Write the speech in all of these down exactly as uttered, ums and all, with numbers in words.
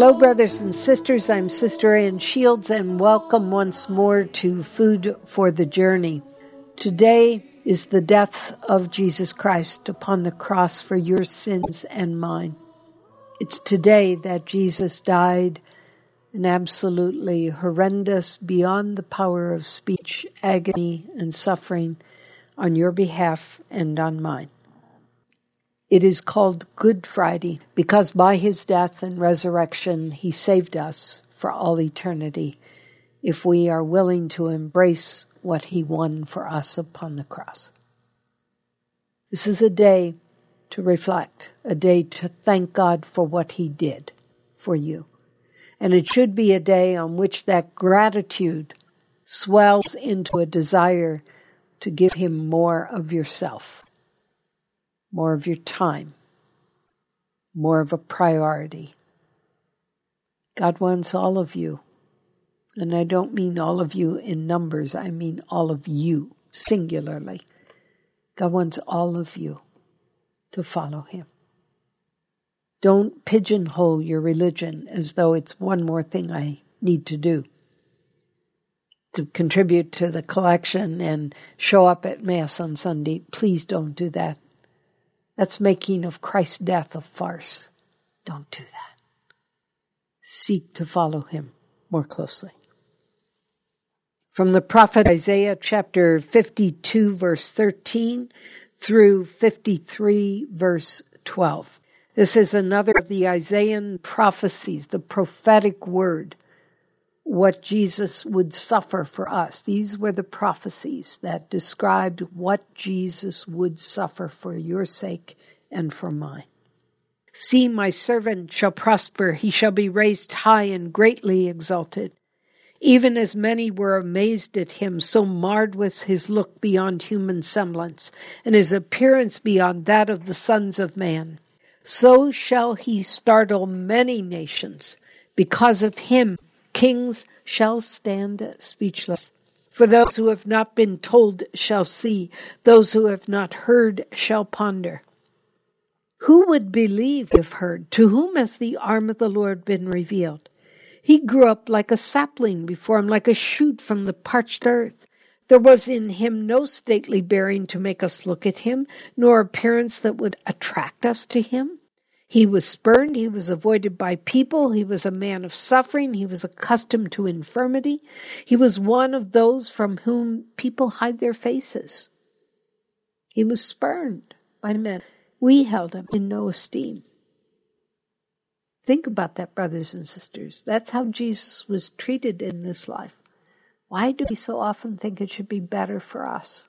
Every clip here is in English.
Hello, brothers and sisters. I'm Sister Ann Shields, and welcome once more to Food for the Journey. Today is the death of Jesus Christ upon the cross for your sins and mine. It's today that Jesus died an absolutely horrendous, beyond the power of speech, agony and suffering on your behalf and on mine. It is called Good Friday because by his death and resurrection, he saved us for all eternity if we are willing to embrace what he won for us upon the cross. This is a day to reflect, a day to thank God for what he did for you. And it should be a day on which that gratitude swells into a desire to give him more of yourself. More of your time, more of a priority. God wants all of you. And I don't mean all of you in numbers, I mean all of you, singularly. God wants all of you to follow him. Don't pigeonhole your religion as though it's one more thing I need to do. To contribute to the collection and show up at Mass on Sunday. Please don't do that. That's making of Christ's death a farce. Don't do that. Seek to follow him more closely. From the prophet Isaiah chapter fifty-two, verse thirteen through fifty-three, verse twelve. This is another of the Isaiah prophecies, the prophetic word, what Jesus would suffer for us. These were the prophecies that described what Jesus would suffer for your sake and for mine. See, my servant shall prosper. He shall be raised high and greatly exalted. Even as many were amazed at him, so marred was his look beyond human semblance, and his appearance beyond that of the sons of man. So shall he startle many nations. Because of him, kings shall stand speechless. For those who have not been told shall see, those who have not heard shall ponder. Who would believe if heard? To whom has the arm of the Lord been revealed? He grew up like a sapling before him, like a shoot from the parched earth. There was in him no stately bearing to make us look at him, nor appearance that would attract us to him. He was spurned, he was avoided by people, he was a man of suffering, he was accustomed to infirmity. He was one of those from whom people hide their faces. He was spurned by men. We held him in no esteem. Think about that, brothers and sisters. That's how Jesus was treated in this life. Why do we so often think it should be better for us?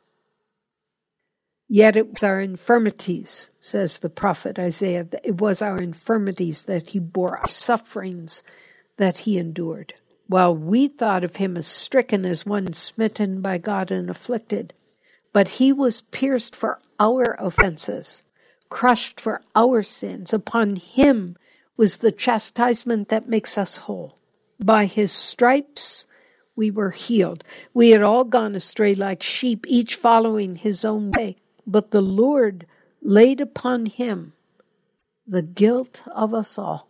Yet it was our infirmities, says the prophet Isaiah, it was our infirmities that he bore, our sufferings that he endured. While we thought of him as stricken, as one smitten by God and afflicted, but he was pierced for our offenses, crushed for our sins. Upon him was the chastisement that makes us whole. By his stripes we were healed. We had all gone astray like sheep, each following his own way. But the Lord laid upon him the guilt of us all.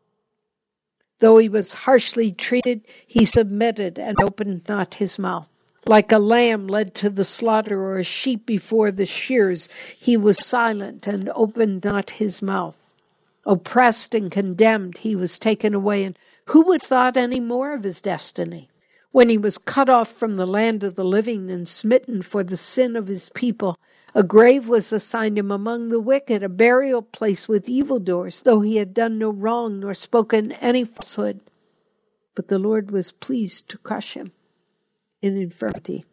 Though he was harshly treated, he submitted and opened not his mouth. Like a lamb led to the slaughter or a sheep before the shears, he was silent and opened not his mouth. Oppressed and condemned, he was taken away. And who would have thought any more of his destiny? When he was cut off from the land of the living and smitten for the sin of his people, a grave was assigned him among the wicked, a burial place with evildoers, though he had done no wrong nor spoken any falsehood. But the Lord was pleased to crush him in infirmity.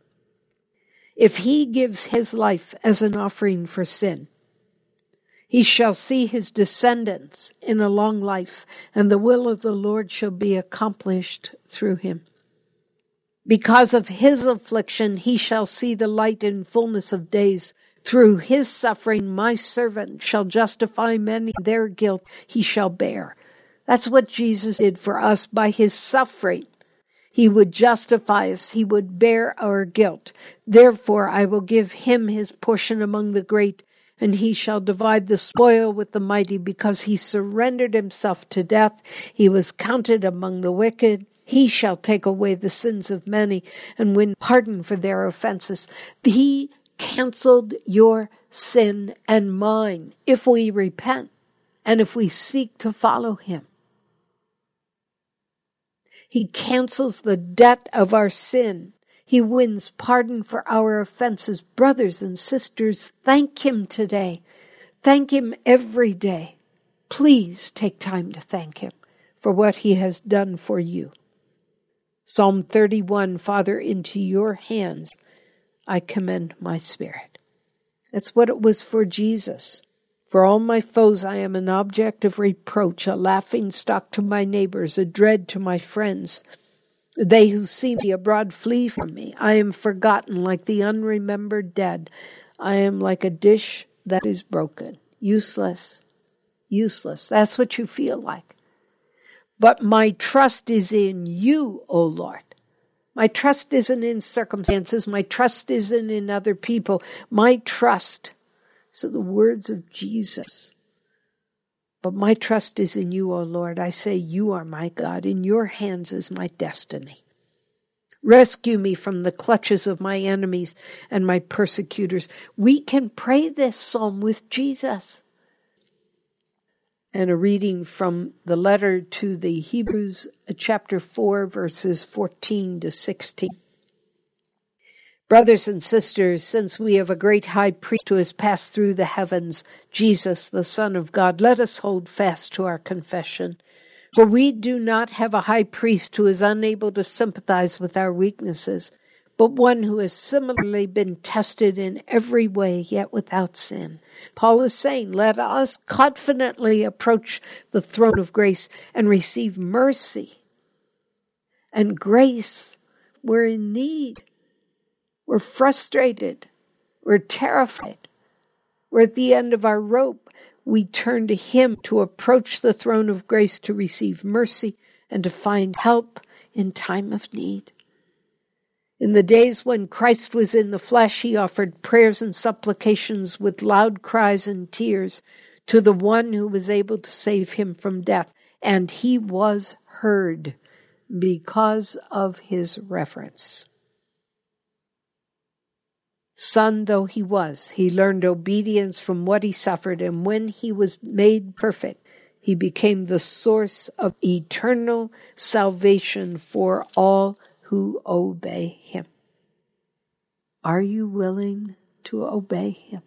If he gives his life as an offering for sin, he shall see his descendants in a long life, and the will of the Lord shall be accomplished through him. Because of his affliction, he shall see the light in fullness of days. Through his suffering, my servant shall justify many. Their guilt he shall bear. That's what Jesus did for us. By his suffering, he would justify us. He would bear our guilt. Therefore, I will give him his portion among the great, And he shall divide the spoil with the mighty, because he surrendered himself to death. He was counted among the wicked. He shall take away the sins of many and win pardon for their offenses. He canceled your sin and mine if we repent and if we seek to follow him. He cancels the debt of our sin. He wins pardon for our offenses. Brothers and sisters, thank him today. Thank him every day. Please take time to thank him for what he has done for you. Psalm thirty-one, Father, into your hands I commend my spirit. That's what it was for Jesus. For all my foes I am an object of reproach, a laughing stock to my neighbors, a dread to my friends. They who see me abroad flee from me. I am forgotten like the unremembered dead. I am like a dish that is broken. Useless. Useless. That's what you feel like. But my trust is in you, O Lord. My trust isn't in circumstances. My trust isn't in other people. My trust, so the words of Jesus. But my trust is in you, O Lord. I say, you are my God. In your hands is my destiny. Rescue me from the clutches of my enemies and my persecutors. We can pray this psalm with Jesus. And a reading from the letter to the Hebrews, chapter four, verses fourteen to sixteen. Brothers and sisters, since we have a great high priest who has passed through the heavens, Jesus, the Son of God, let us hold fast to our confession. For we do not have a high priest who is unable to sympathize with our weaknesses, but one who has similarly been tested in every way, yet without sin. Paul is saying, let us confidently approach the throne of grace and receive mercy and grace. We're in need. We're frustrated. We're terrified. We're at the end of our rope. We turn to him to approach the throne of grace to receive mercy and to find help in time of need. In the days when Christ was in the flesh, he offered prayers and supplications with loud cries and tears to the one who was able to save him from death, and he was heard because of his reverence. Son though he was, he learned obedience from what he suffered, and when he was made perfect, he became the source of eternal salvation for all who obey him. Are you willing to obey him?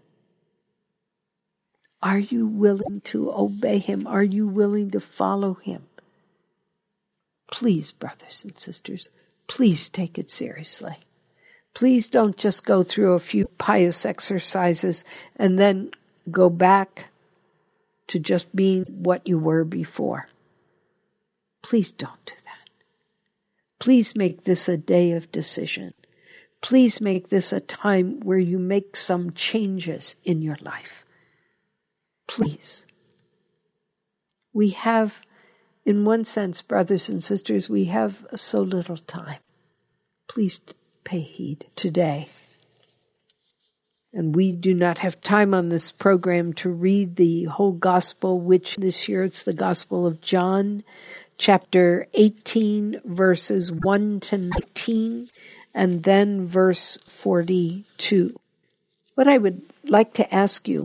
Are you willing to obey him? Are you willing to follow him? Please, brothers and sisters, please take it seriously. Please don't just go through a few pious exercises and then go back to just being what you were before. Please don't do that. Please make this a day of decision. Please make this a time where you make some changes in your life. Please. We have, in one sense, brothers and sisters, we have so little time. Please pay heed today. And we do not have time on this program to read the whole gospel, which this year it's the Gospel of John, chapter eighteen, verses one to nineteen, and then verse forty-two. What I would like to ask you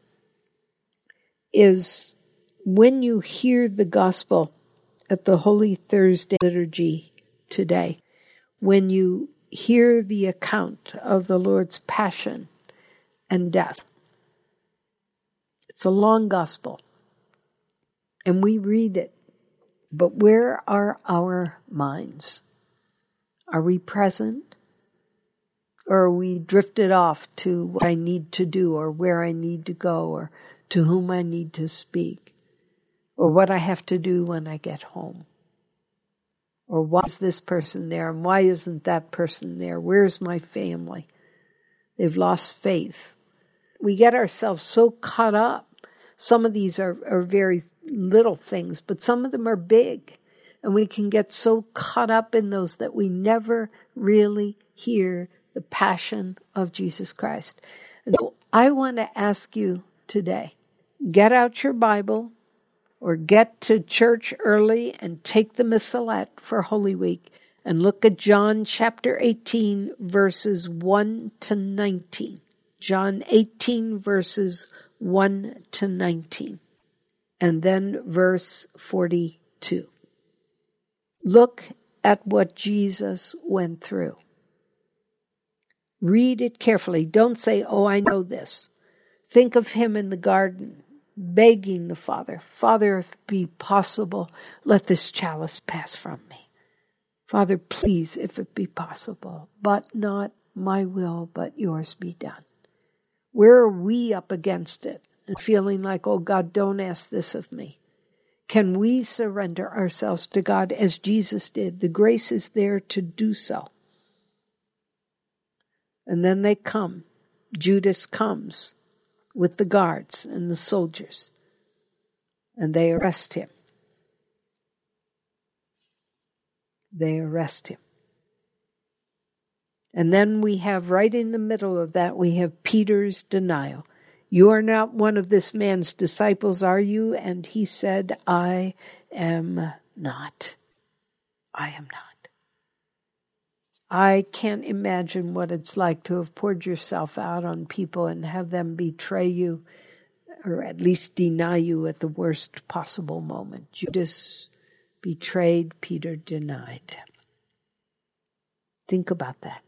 is, when you hear the gospel at the Holy Thursday liturgy today, when you hear the account of the Lord's passion and death, it's a long gospel, and we read it. But where are our minds? Are we present? Or are we drifted off to what I need to do, or where I need to go, or to whom I need to speak, or what I have to do when I get home? Or why is this person there, and why isn't that person there? Where's my family? They've lost faith. We get ourselves so caught up. Some of these are, are very little things, but some of them are big. And we can get so caught up in those that we never really hear the passion of Jesus Christ. And I want to ask you today, get out your Bible or get to church early and take the Missalette for Holy Week and look at John chapter eighteen, verses one to nineteen. John eighteen, verses one to nineteen. And then verse forty-two. Look at what Jesus went through. Read it carefully. Don't say, oh, I know this. Think of him in the garden, begging the Father, Father, if it be possible, let this chalice pass from me. Father, please, if it be possible, but not my will, but yours be done. Where are we up against it and feeling like, oh God, don't ask this of me? Can we surrender ourselves to God as Jesus did? The grace is there to do so. And then they come. Judas comes with the guards and the soldiers, and they arrest him. They arrest him. And then we have right in the middle of that, we have Peter's denial. You are not one of this man's disciples, are you? And he said, I am not. I am not. I can't imagine what it's like to have poured yourself out on people and have them betray you, or at least deny you at the worst possible moment. Judas betrayed, Peter denied. Think about that.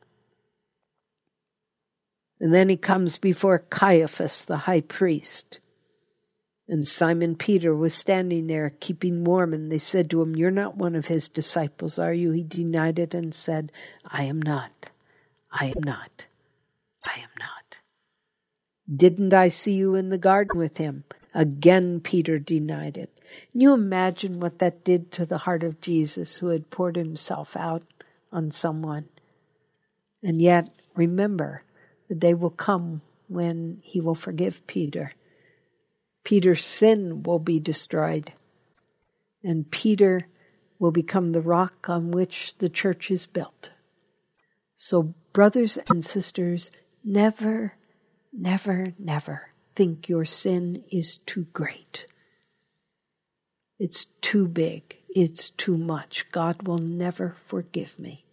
And then he comes before Caiaphas, the high priest. And Simon Peter was standing there keeping warm, and they said to him, you're not one of his disciples, are you? He denied it and said, I am not. I am not. I am not. Didn't I see you in the garden with him? Again, Peter denied it. Can you imagine what that did to the heart of Jesus, who had poured himself out on someone? And yet, remember, the day will come when he will forgive Peter. Peter's sin will be destroyed, and Peter will become the rock on which the church is built. So, brothers and sisters, never, never, never think your sin is too great. It's too big. It's too much. God will never forgive me.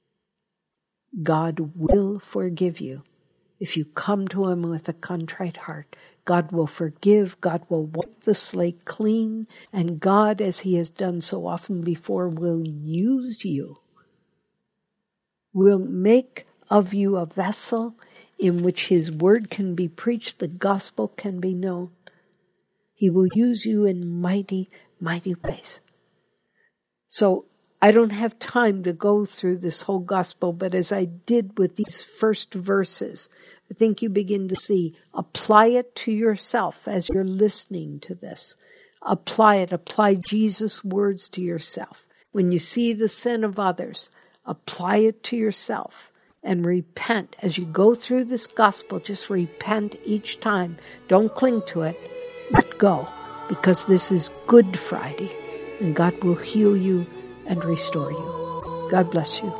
God will forgive you if you come to him with a contrite heart. God will forgive, God will wipe the slate clean, and God, as he has done so often before, will use you. Will make of you a vessel in which his word can be preached, the gospel can be known. He will use you in mighty, mighty ways. So I don't have time to go through this whole gospel, but as I did with these first verses, I think you begin to see, apply it to yourself as you're listening to this. Apply it. Apply Jesus' words to yourself. When you see the sin of others, apply it to yourself and repent. As you go through this gospel, just repent each time. Don't cling to it. Let go, because this is Good Friday, and God will heal you and restore you. God bless you.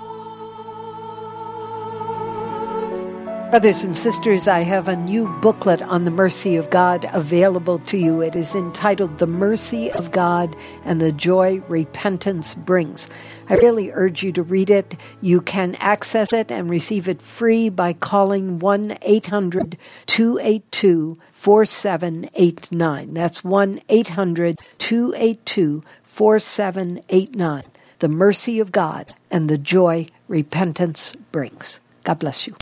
Brothers and sisters, I have a new booklet on the mercy of God available to you. It is entitled The Mercy of God and the Joy Repentance Brings. I really urge you to read it. You can access it and receive it free by calling one eight hundred two eight two four seven eight nine. That's one eight hundred two eight two four seven eight nine. The Mercy of God and the Joy Repentance Brings. God bless you.